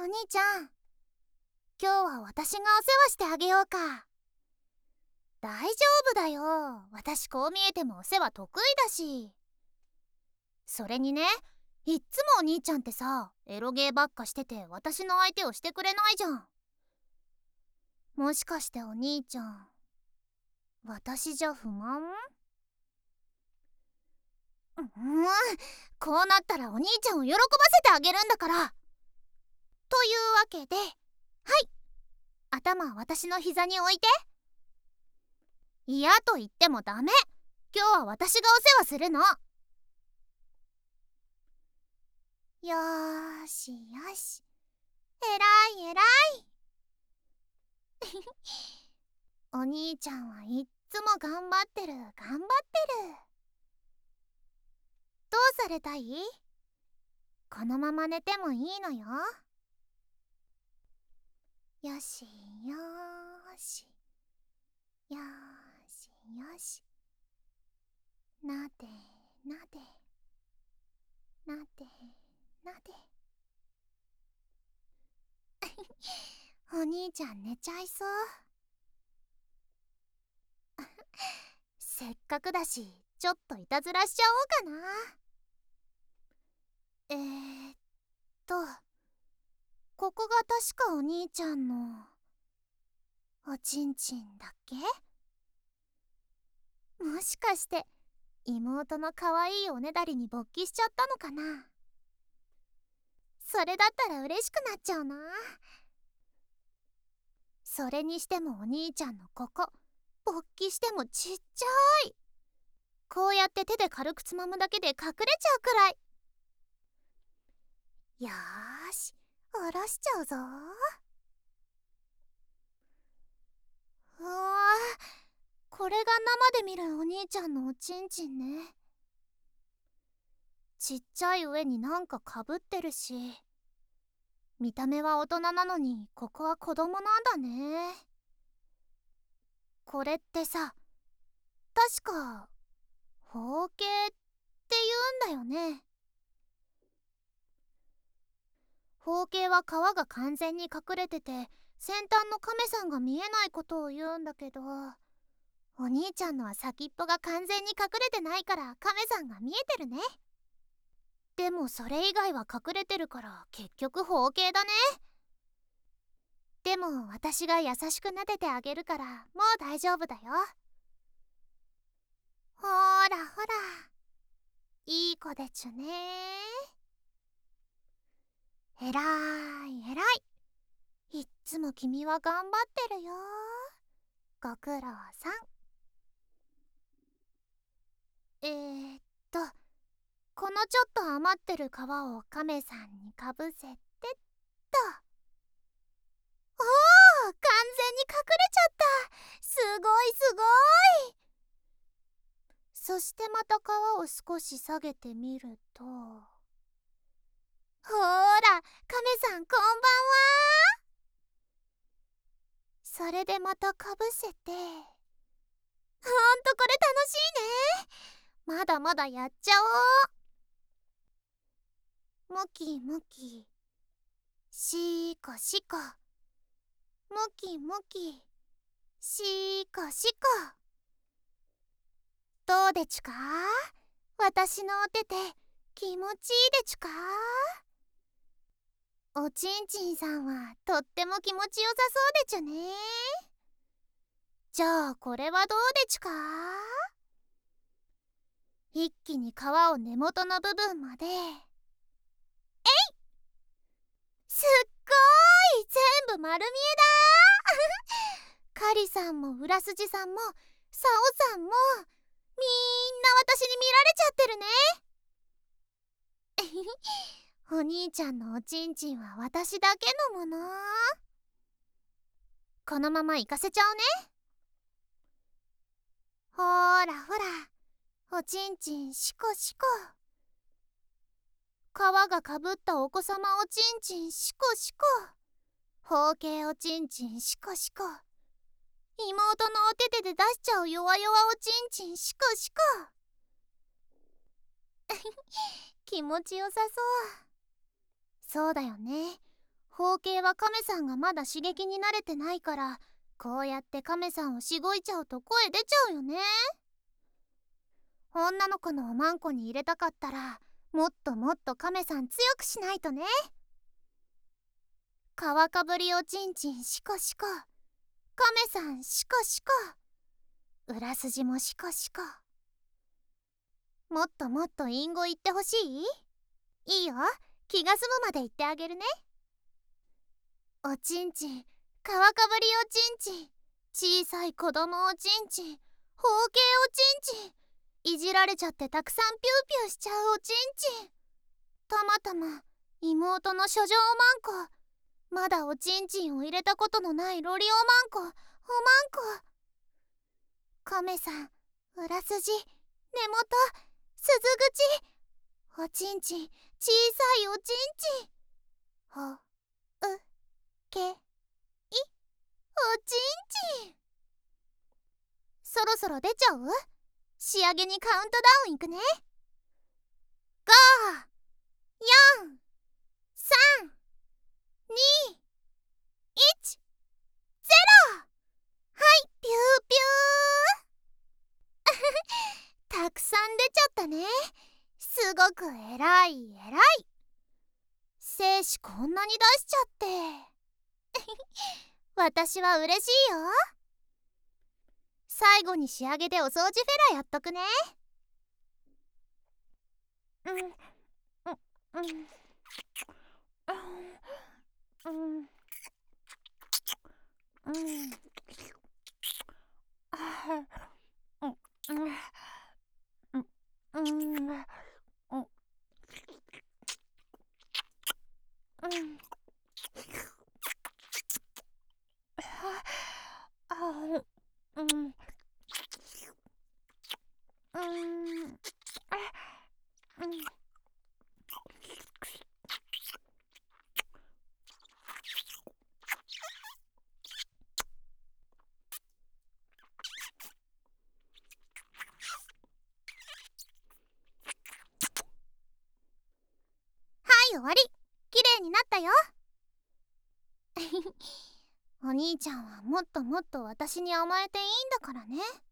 兄ちゃん、今日は私がお世話してあげようか。大丈夫だよ、私こう見えてもお世話得意だし。それにね、いっつもお兄ちゃんってさ、エロゲーばっかしてて私の相手をしてくれないじゃん。もしかしてお兄ちゃん、私じゃ不満？こうなったらお兄ちゃんを喜ばせてあげるんだから。というわけで、はい、頭は私の膝に置いて。嫌と言ってもダメ。今日は私がお世話するの。よーしよし、えらいえらい。お兄ちゃんはいっつも頑張ってる頑張ってる。どうされたい？このまま寝てもいいのよ。よしよーしよーしよし、なでなでなでなで。お兄ちゃん寝ちゃいそう。せっかくだしちょっといたずらしちゃおうかな。ここが確かお兄ちゃんのおちんちんだっけ？もしかして妹の可愛いおねだりに勃起しちゃったのかな。それだったら嬉しくなっちゃうな。それにしてもお兄ちゃんのここ、勃起してもちっちゃい。こうやって手で軽くつまむだけで隠れちゃうくらい。よーし、下ろしちゃうぞ。うわー、これが生で見るお兄ちゃんのおちんちんね。ちっちゃい上になんかかぶってるし、見た目は大人なのにここは子供なんだね。これってさ、確か包茎って言うんだよね。包茎は皮が完全に隠れてて先端の亀さんが見えないことを言うんだけど、お兄ちゃんのは先っぽが完全に隠れてないから亀さんが見えてるね。でもそれ以外は隠れてるから結局包茎だね。でも私が優しく撫でてあげるからもう大丈夫だよ。ほらほら、いい子でちゅね。えらいえらい、いっつも君は頑張ってるよ。ご苦労さん。このちょっと余ってる皮を亀さんにかぶせてっと。おー、完全に隠れちゃった。すごいすごい。そしてまた皮を少し下げてみると、ほーら、亀さんこんばんは。それでまたかぶせて、ほんとこれ楽しいね。まだまだやっちゃおう。もきもき、しこしこ、もきもき、しこしこ。どうでちゅか？私のお手手気持ちいいでちゅか？おちんちんさんはとっても気持ちよさそうでちゅね。じゃあこれはどうでちゅか？一気に皮を根元の部分まで。えい！すっごい、全部丸見えだ。カリさんも裏筋さんもサオさんもみんな私に見られちゃってるね。お兄ちゃんのおちんちんは私だけのもの。このまま行かせちゃうね。ほらほら、おちんちんシコシコ。皮がかぶったお子様おちんちんシコシコ。包茎おちんちんシコシコ。妹のお手手で出しちゃう弱々おちんちんシコシコ。気持ちよさそう。そうだよね。 包茎はカメさんがまだ刺激に慣れてないから、こうやってカメさんをしごいちゃうと声出ちゃうよね。女の子のおまんこに入れたかったら、もっともっとカメさん強くしないとね。皮かぶりおちんちんシコシコ、カメさんシコシコ、裏筋もシコシコ。もっともっと隠語言ってほしい？いいよ、気が済むまで言ってあげるね。おちんちん、皮かぶりおちんちん、小さい子供おちんちん、包茎おちんちん、いじられちゃってたくさんピューピューしちゃうおちんちん。たまたま妹の処女おまんこ、まだおちんちんを入れたことのないロリおまんこ、おまんこ。カメさん、裏筋、根元、鈴口、おちんちん、小さいおちんちん。ほ、う、け、い、おちんちん。そろそろ出ちゃう？仕上げにカウントダウンいくね。5、4、3、2、1、0。はい、ピューピューたくさん出ちゃったね。すごく偉い偉い。精子こんなに出しちゃって私は嬉しいよ。最後に仕上げでお掃除フェラやっとくね。終わり。綺麗になったよお兄ちゃんはもっともっと私に甘えていいんだからね。